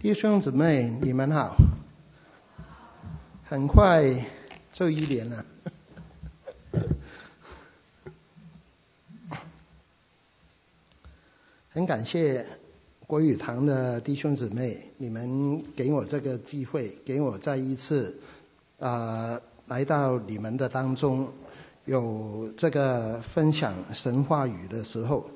弟兄姊妹，你们好！很快就1年了，很感谢国语堂的弟兄姊妹，你们给我这个机会，给我再一次来到你们的当中，有这个分享神话语的时候。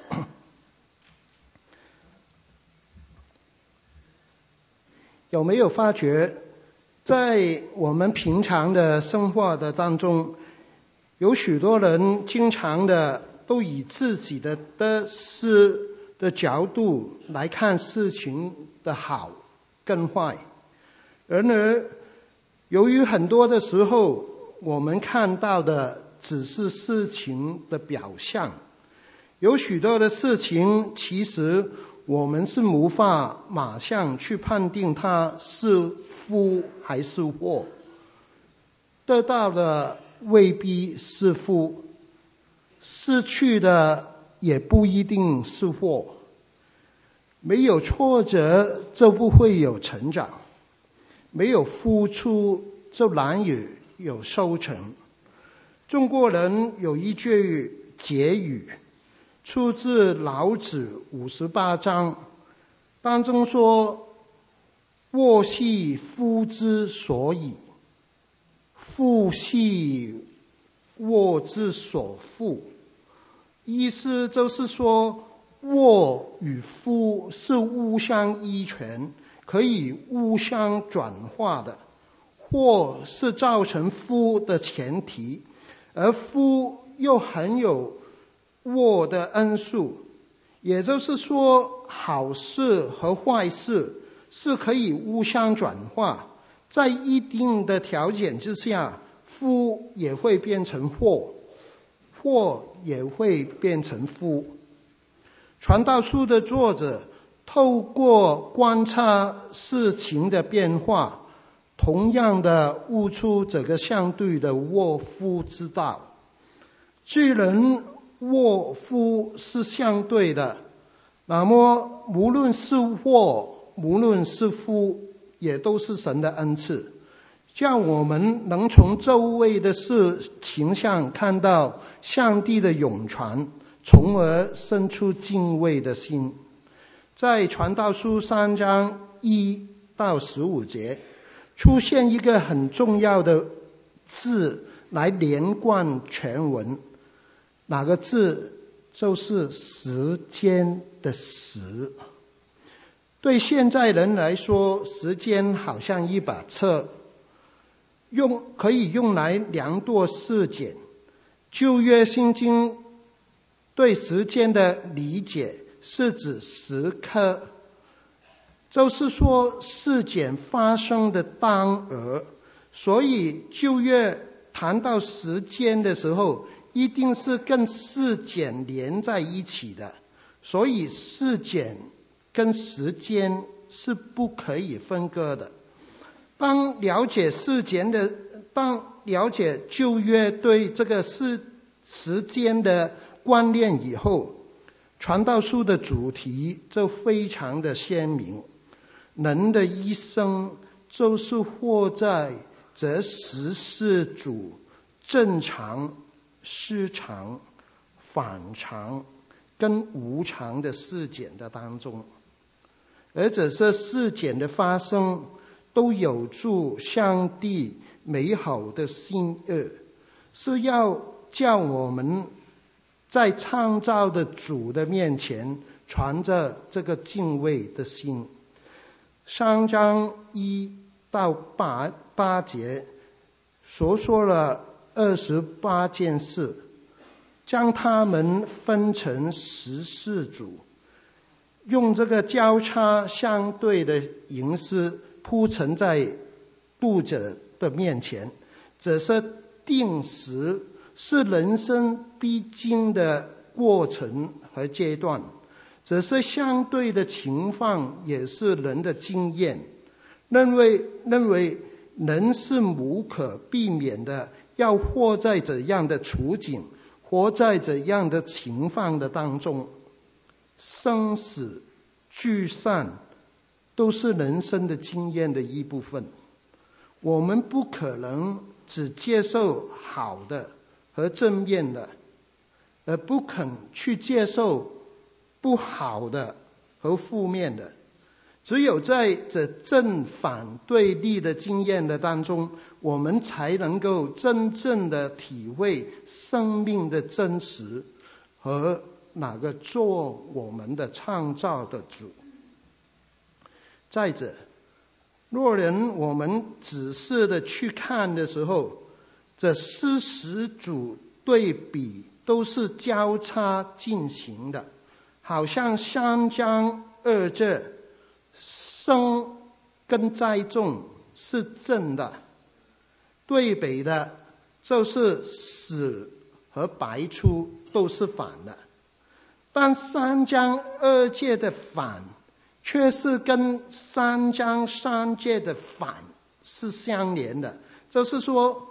有没有发觉，在我们平常的生活的当中，有许多人经常的都以自己的事的角度来看事情的好跟坏，然而由于很多的时候我们看到的只是事情的表象，有许多的事情其实我们是无法马上去判定它是福还是祸，得到的未必是福，失去的也不一定是祸。没有挫折就不会有成长，没有付出就难以有收成。中国人有一句结语，出自老子58章，当中说：祸兮福之所倚，福兮祸之所伏。意思就是说，祸与福是互相依存，可以互相转化的。祸是造成福的前提，而福又很有祸的因素，也就是说，好事和坏事是可以互相转化，在一定的条件之下，福也会变成祸，祸也会变成福。传道书的作者透过观察事情的变化，同样的悟出这个相对的祸福之道。既然祸福是相对的，那么无论是祸无论是福，也都是神的恩赐，让我们能从周围的事情上看到上帝的永传，从而生出敬畏的心。在传道书3章1到15节出现一个很重要的字来连贯全文，哪个字？就是时间的时。对现在人来说，时间好像一把秤，可以用来量度事件。旧约圣经对时间的理解是指时刻，就是说事件发生的当儿。所以旧约谈到时间的时候，一定是跟事件连在一起的，所以事件跟时间是不可以分割的。当了解旧约对这个时间的观念以后，传道书的主题就非常的鲜明。人的一生就是活在这十四组正常、失常、反常跟无常的事件的当中，而这些事件的发生都有助上帝美好的心意，是要叫我们在创造的主的面前传着这个敬畏的心。3章1到8节所说了28件事，将它们分成14组，用这个交叉相对的形式铺陈在读者的面前。这是定时，是人生必经的过程和阶段，这是相对的情况，也是人的经验。认为人是无可避免的要活在怎样的处境，活在怎样的情况的当中，生死聚散都是人生的经验的一部分。我们不可能只接受好的和正面的，而不肯去接受不好的和负面的。只有在这正反对立的经验的当中，我们才能够真正的体会生命的真实和哪个做我们的创造的主。再者，若人我们仔细的去看的时候，这事实主对比都是交叉进行的，好像三江二浙，生跟栽种是正的，对比的就是死和白出都是反的。但三江二界的反却是跟三江三界的反是相连的，就是说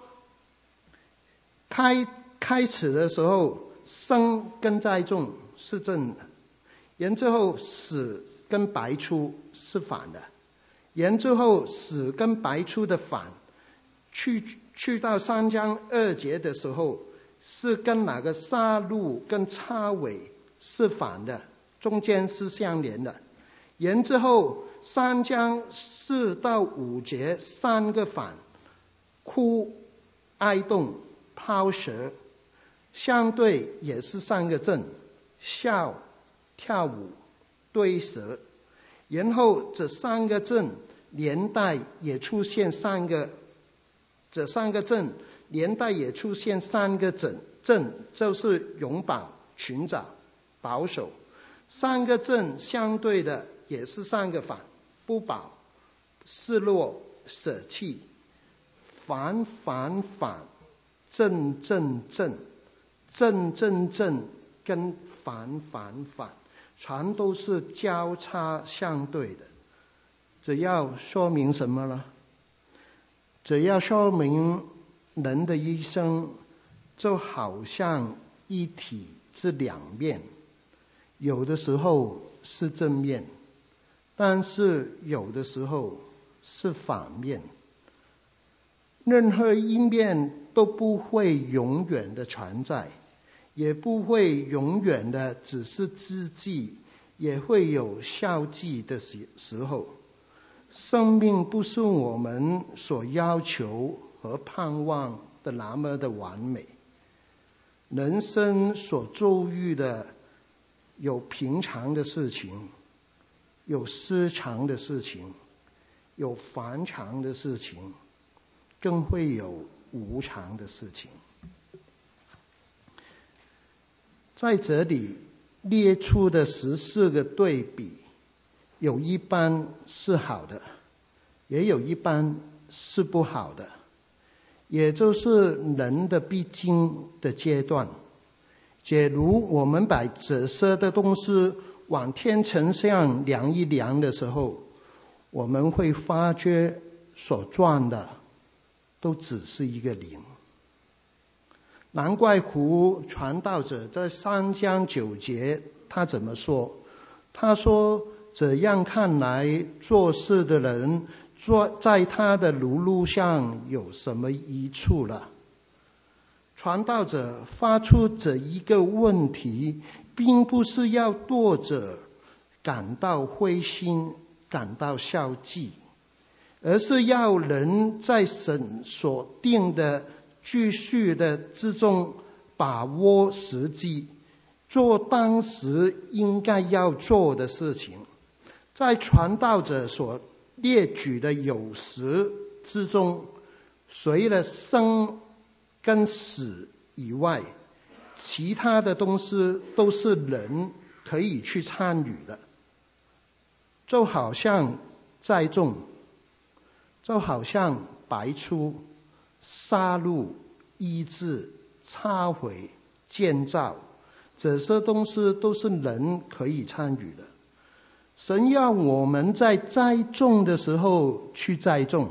开始的时候生跟栽种是正的，然之后死跟白出是反的，然之后死跟白出的反去到三江二界的时候是跟哪个杀戮跟插尾是反的，中间是相连的。然之后三江4到5节3个反，哭、哀动、抛蛇，相对也是3个正，笑、跳舞、对蛇。然后这3个正连带也出现3个，这3个正连带也出现3个正，就是永保、寻找、保守。3个正相对的也是3个反，不保、失落、舍弃。反反反，正正正，正正正跟反反反，全都是交叉相对的。这要说明什么呢？这要说明人的一生就好像一体之两面，有的时候是正面，但是有的时候是反面。任何一面都不会永远的存在，也不会永远的只是知己，也会有消极的时候。生命不是我们所要求和盼望的那么的完美。人生所遭遇的有平常的事情，有失常的事情，有反常的事情，更会有无常的事情。在这里列出的14个对比，有一般是好的，也有一般是不好的，也就是人的必经的阶段。假如我们把这些的东西往天秤上量一量的时候，我们会发觉所赚的都只是一个0。难怪胡传道者在3章9节他怎么说？他说，这样看来，做事的人在他的劳碌上有什么益处了？传道者发出这一个问题，并不是要读者感到灰心、感到消极，而是要人在神所定的秩序的之中把握时机，做当时应该要做的事情。在传道者所列举的有时之中，除了生跟死以外，其他的东西都是人可以去参与的。就好像栽种，就好像白出、杀戮、医治、忏悔、建造，这些东西都是人可以参与的。神要我们在栽种的时候去栽种，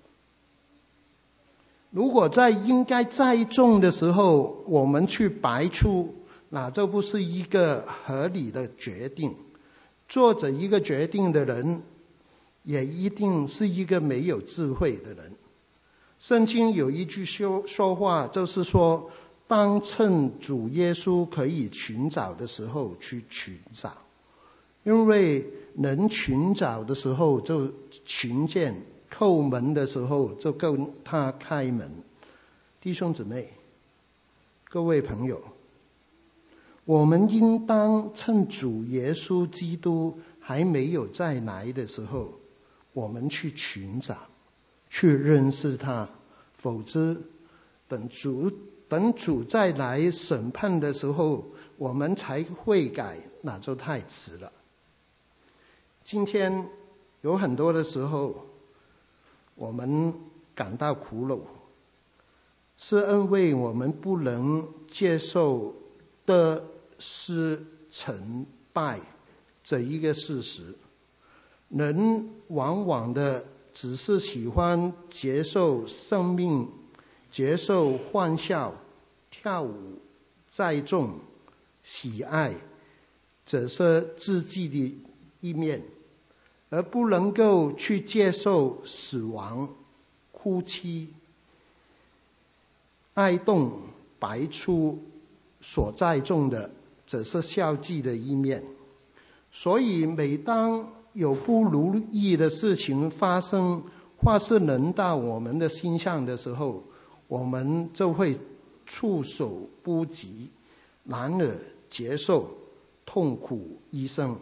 如果在应该栽种的时候我们去白出，那这不是一个合理的决定。做着一个决定的人也一定是一个没有智慧的人。圣经有一句说话，就是说，当趁主耶稣可以寻找的时候去寻找，因为能寻找的时候就寻见，叩门的时候就跟他开门。弟兄姊妹，各位朋友，我们应当趁主耶稣基督还没有再来的时候，我们去寻找，去认识他，否则等主再来审判的时候，我们才悔改，那就太迟了。今天有很多的时候，我们感到苦恼，是因为我们不能接受的是成败这一个事实。人往往的只是喜欢接受生命，接受欢笑，跳舞，栽种，喜爱，这是自己的一面，而不能够去接受死亡、哭泣、哀痛、摆出所栽种的，这是消极的一面。所以每当有不如意的事情发生，或是轮到我们的心上的时候，我们就会措手不及，难以接受，痛苦一生。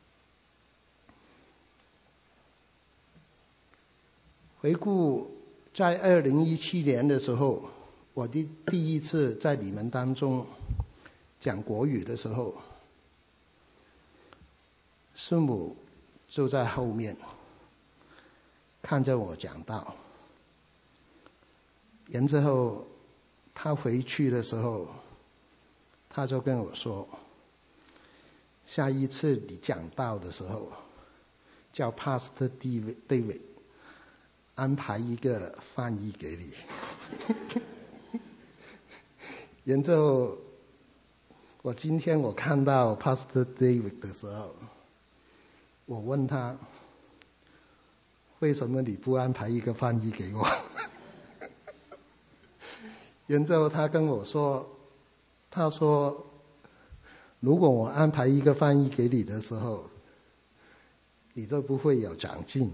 回顾在2017年的时候，我的第一次在你们当中讲国语的时候，师母就在后面看着我讲道，然之后他回去的时候，他就跟我说，下一次你讲道的时候，叫 Pastor David 安排一个翻译给你。然之后我今天我看到 Pastor David 的时候，我问他，为什么你不安排一个翻译给我？然之后他跟我说，他说，如果我安排一个翻译给你的时候，你就不会有长进。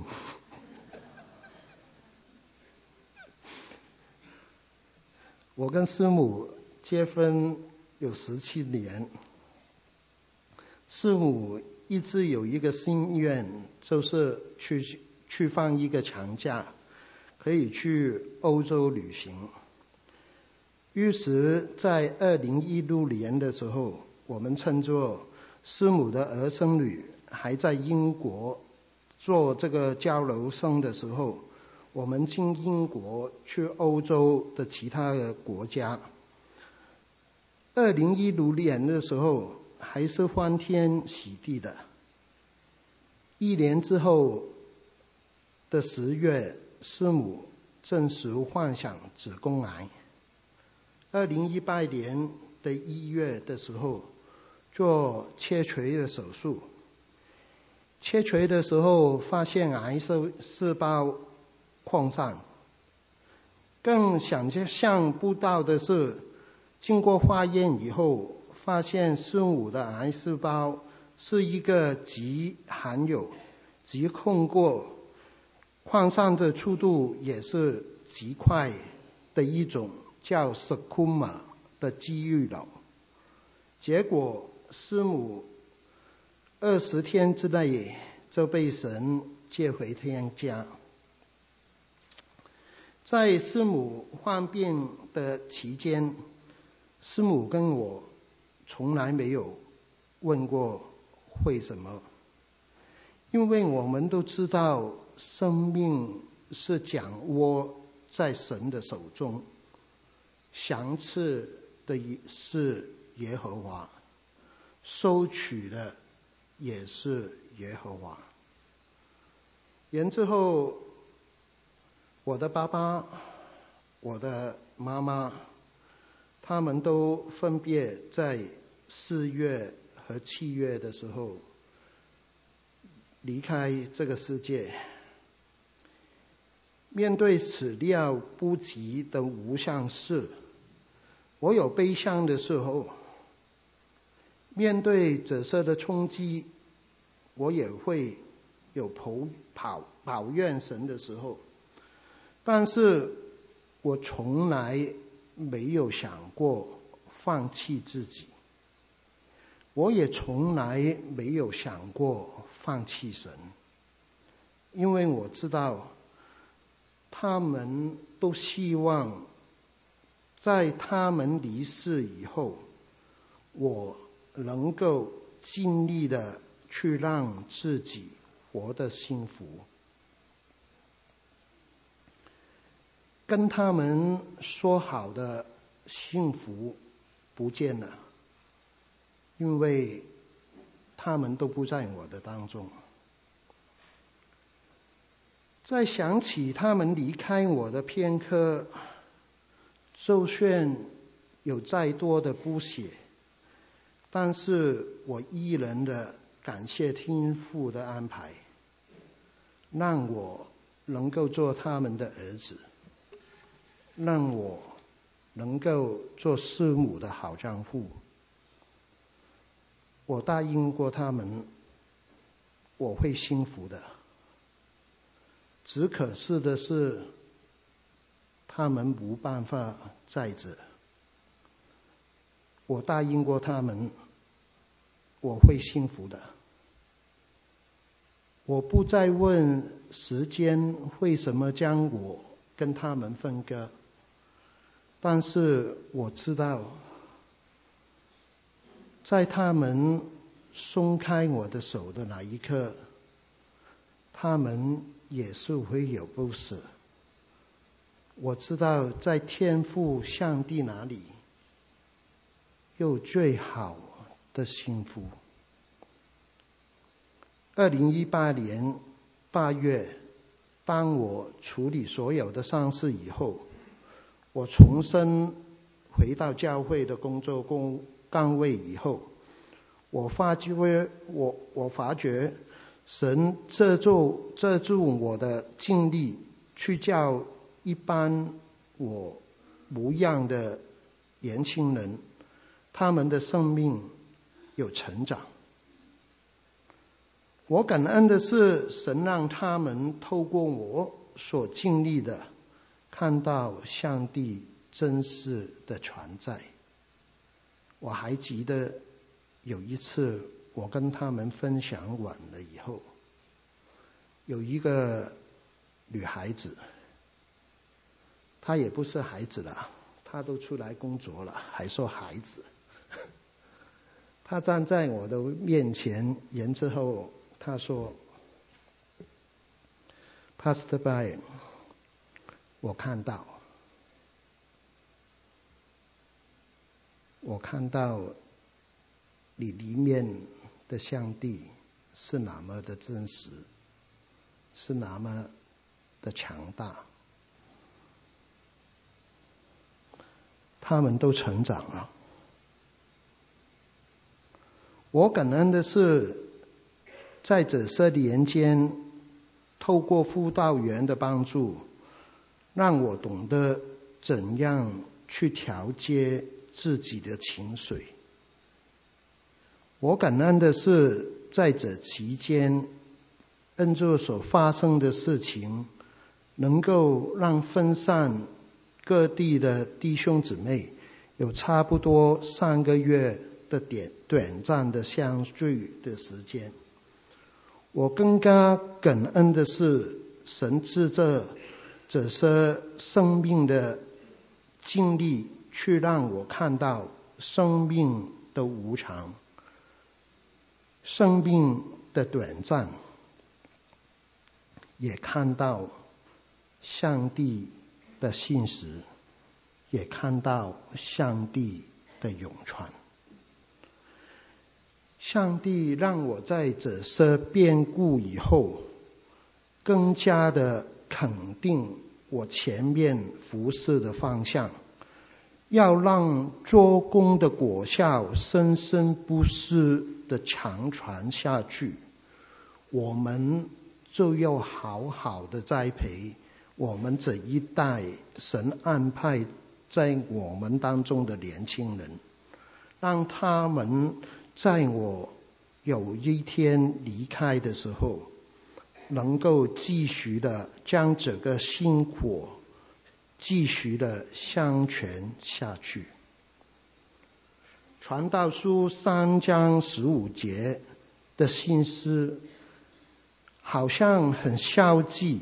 我跟师母结婚有17年，师母一直有一个心愿，就是去放一个长假，可以去欧洲旅行。于是在2016年的时候，我们趁着师母的儿孙女还在英国做这个交流生的时候，我们经英国去欧洲的其他的国家。2016年的时候还是欢天喜地的。1年之后的10月，师母证实患上子宫癌。2018年的1月的时候做切除的手术，切除的时候发现癌细胞扩散。更想象不到的是，经过化验以后，发现师母的癌细胞是一个极罕有、极控过、扩散的速度也是极快的一种叫 sarcoma 的肌肉瘤。结果师母20天之内就被神接回天家。在师母患病的期间，师母跟我从来没有问过为什么，因为我们都知道生命是掌握在神的手中，赏赐的是耶和华，收取的也是耶和华。然之后我的爸爸，我的妈妈，他们都分别在4月和7月的时候离开这个世界。 面对始料不及的无常事，我有悲伤的时候；面对这些的冲击，我也会有抱怨神的时候。但是我从来没有想过放弃自己，我也从来没有想过放弃神，因为我知道他们都希望在他们离世以后，我能够尽力的去让自己活得幸福。跟他们说好的幸福不见了，因为他们都不在我的当中。再想起他们离开我的片刻，就算有再多的不舍，但是我依然的感谢天父的安排，让我能够做他们的儿子，让我能够做师母的好丈夫。我答应过他们，我会幸福的。只可惜的是，他们无办法在这。我答应过他们，我会幸福的。我不再问时间为什么将我跟他们分割，但是我知道，在他们松开我的手的那一刻，他们也是会有不舍。我知道在天父上帝那里有最好的幸福。2018年8月，当我处理所有的丧事以后，我重新回到教会的工作岗位以后，我发觉神遮住我的精力，去叫一般我模样的年轻人，他们的生命有成长。我感恩的是，神让他们透过我所经历的，看到上帝真实的存在。我还记得有一次，我跟他们分享完了以后，有一个女孩子，她也不是孩子了，她都出来工作了，还说孩子。她站在我的面前，然之后她说 Pastor Brian， 我看到你里面的上帝是那么的真实，是那么的强大。他们都成长了。我感恩的是，在这些年间，透过辅导员的帮助，让我懂得怎样去调节自己的情绪。我感恩的是，在这期间，恩主所发生的事情，能够让分散各地的弟兄姊妹有差不多3个月的短暂的相聚的时间。我更加感恩的是，神藉着这些生命的经历，去让我看到生命的无常，生命的短暂，也看到上帝的信实，也看到上帝的永存。上帝让我在这些变故以后，更加的肯定我前面服事的方向，要让做工的果效生生不息的长传下去，我们就要好好的栽培我们这一代神安排在我们当中的年轻人，让他们在我有一天离开的时候，能够继续的将这个薪火继续的相传下去。传道书3章15节的心思好像很消极，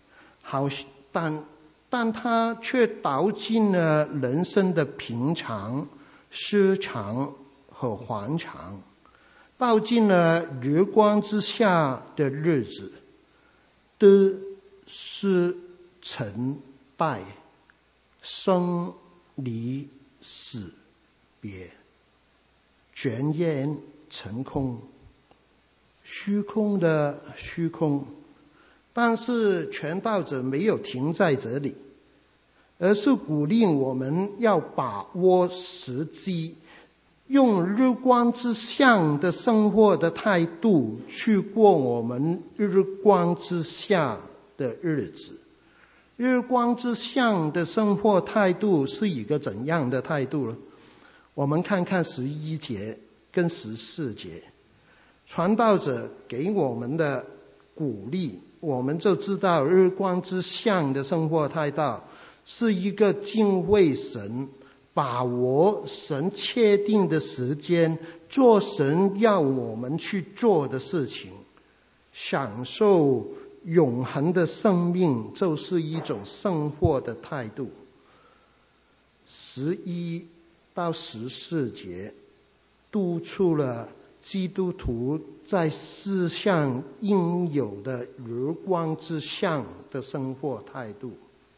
但它却道尽了人生的平常、失常和欢常，道尽了日光之下的日子，得失成败，生离死别，转眼成空，虚空的虚空。但是传道者没有停在这里，而是鼓励我们要把握时机，用日光之下的生活的态度去过我们日光之下的日子。日光之下的生活态度是一个怎样的态度呢？我们看看11节跟14节，传道者给我们的鼓励，我们就知道日光之下的生活态度是一个敬畏神，把握神确定的时间，做神要我们去做的事情，享受永恒的生命，就是一种生活的态度。11到14节督促了基督徒在世上应有的日光之下的生活态度。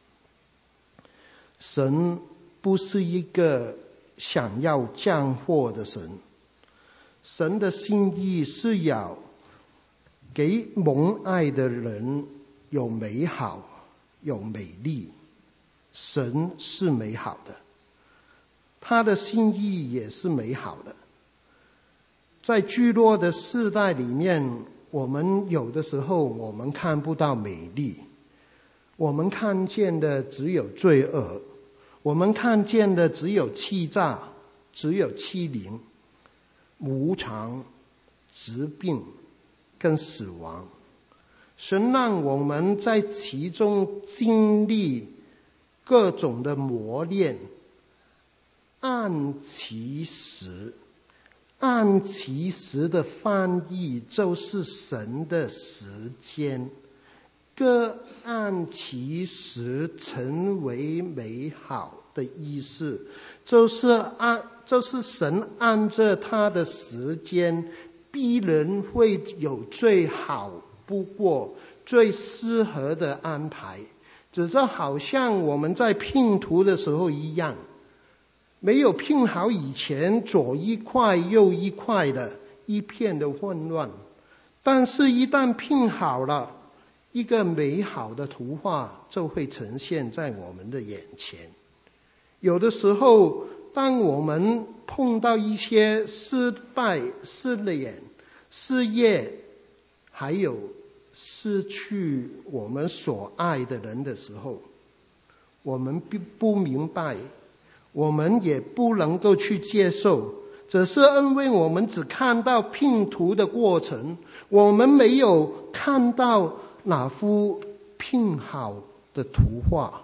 神不是一个想要降祸的神，神的心意是要给蒙爱的人有美好，有美丽。神是美好的，他的心意也是美好的。在聚落的世代里面，我们有的时候我们看不到美丽，我们看见的只有罪恶，我们看见的只有欺诈，只有欺凌、无常、疾病跟死亡。神让我们在其中经历各种的磨练，按其时。按其时的翻译就是神的时间，各按其时成为美好的意思，就是神按着他的时间，必然会有最好不过、最适合的安排。只是好像我们在拼图的时候一样，没有拼好以前，左一块右一块的，一片的混乱。但是一旦拼好了，一个美好的图画就会呈现在我们的眼前。有的时候，当我们碰到一些失败、失恋、失业，还有失去我们所爱的人的时候，我们不明白，我们也不能够去接受，只是因为我们只看到拼图的过程，我们没有看到那幅拼好的图画。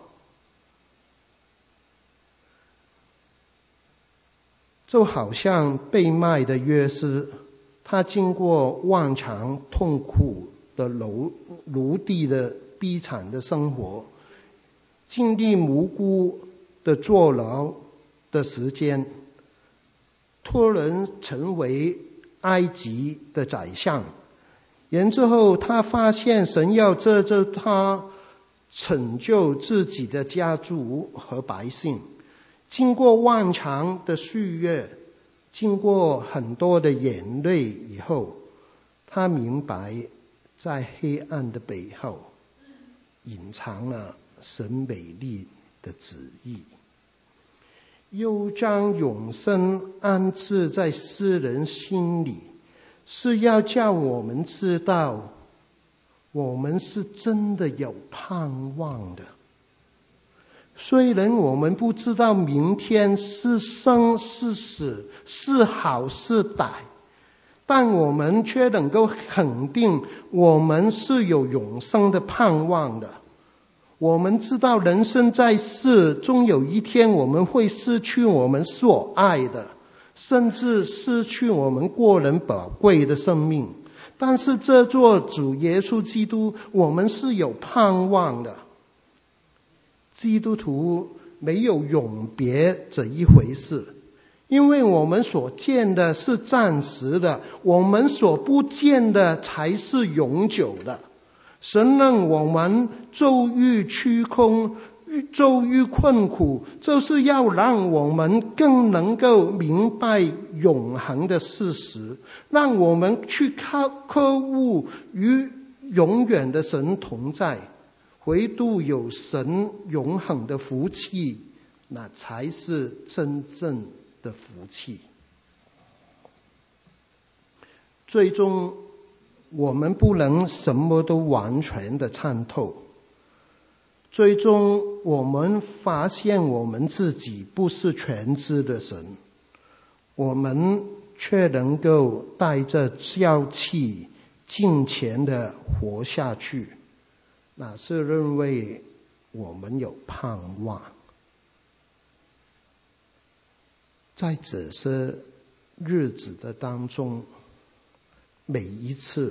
就好像被卖的约瑟，他经过漫长痛苦的奴隶的悲惨的生活，经历无辜的坐牢的时间，突然成为埃及的宰相。然之后他发现神要借着他拯救自己的家族和百姓。经过漫长的岁月，经过很多的眼泪以后，他明白在黑暗的背后隐藏了神美丽的旨意，又将永生安置在世人心里，是要叫我们知道我们是真的有盼望的。虽然我们不知道明天是生是死，是好是歹，但我们却能够肯定我们是有永生的盼望的。我们知道人生在世，终有一天我们会失去我们所爱的，甚至失去我们过人宝贵的生命。但是这座主耶稣基督，我们是有盼望的。基督徒没有永别这一回事，因为我们所见的是暂时的，我们所不见的才是永久的。神让我们遭遇虚空，遭遇困苦，就是要让我们更能够明白永恒的事实，让我们去渴慕与永远的神同在。唯独有神永恒的福气，那才是真正的福气。最终我们不能什么都完全的参透，最终我们发现我们自己不是全知的神，我们却能够带着笑气敬虔的活下去，那是认为我们有盼望。在这些日子的当中，每一次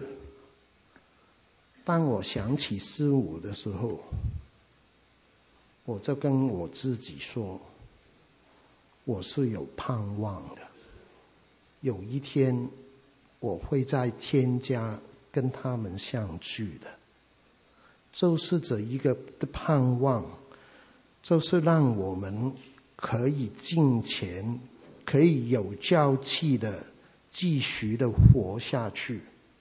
当我想起15的时候，我就跟我自己说，我是有盼望的，有一天我会在天家跟他们相聚的。就是这一个的盼望，就是让我们可以敬虔，可以有朝气的继续的活下去。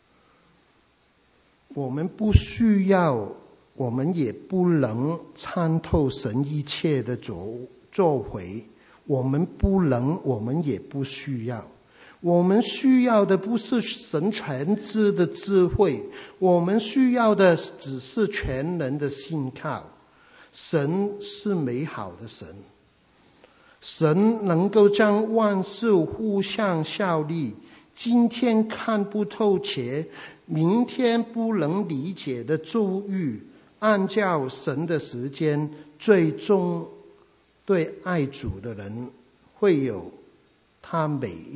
我们不需要，我们也不能参透神一切的作为，我们不能，我们也不需要。我们需要的不是神全知的智慧，我们需要的只是全能的信靠。神是美好的神，神能够将万事互相效力，今天看不透彻，明天不能理解的遭遇，按照神的时间，最终对爱主的人会有他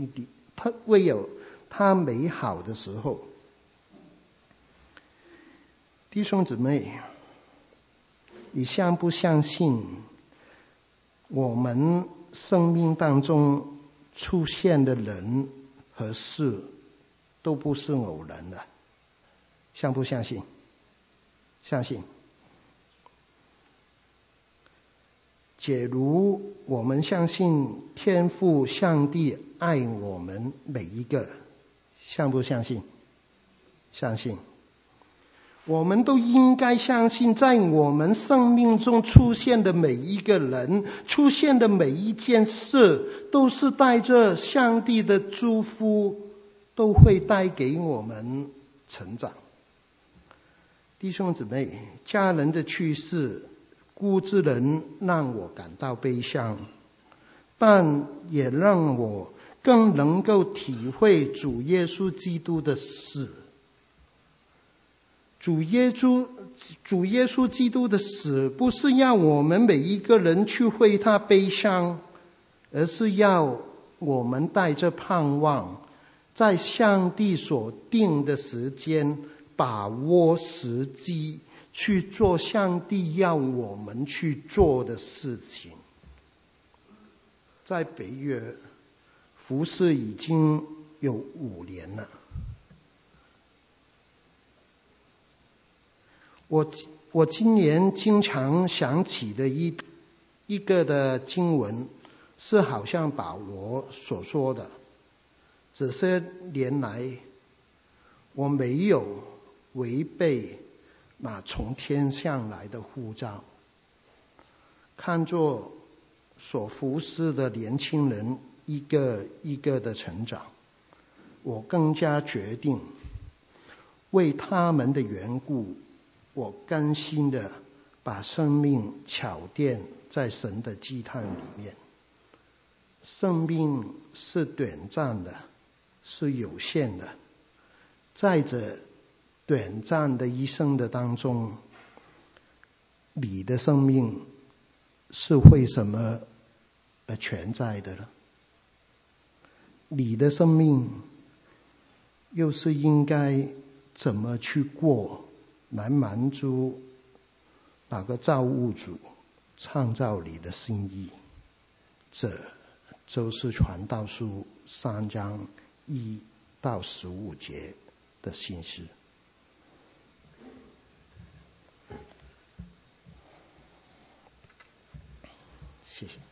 美好的时候。弟兄姊妹，你相不相信我们生命当中出现的人和事都不是偶然的？相不相信？相信。假如我们相信天父上帝爱我们每一个，相不相信？相信。我们都应该相信，在我们生命中出现的每一个人，出现的每一件事，都是带着上帝的祝福，都会带给我们成长。弟兄姊妹，家人的去世，孤之人让我感到悲伤，但也让我更能够体会主耶稣基督的死。主耶稣基督的死，不是要我们每一个人去为他悲伤，而是要我们带着盼望，在上帝所定的时间，把握时机，去做上帝要我们去做的事情。在北约服侍已经有5年了。我今年经常想起的一个的经文，是好像保罗所说的，这些年来我没有违背那从天上来的呼召，看作所服侍的年轻人一个一个的成长，我更加决定， 为他们的缘故，我甘心的把生命巧奠在神的祭坛里面。生命是短暂的，是有限的，在这短暂的一生的当中，你的生命是为什么而存在的呢？你的生命又是应该怎么去过，来满足那个造物主创造你的心意？这就是传道书3章1到15节的信息。谢谢。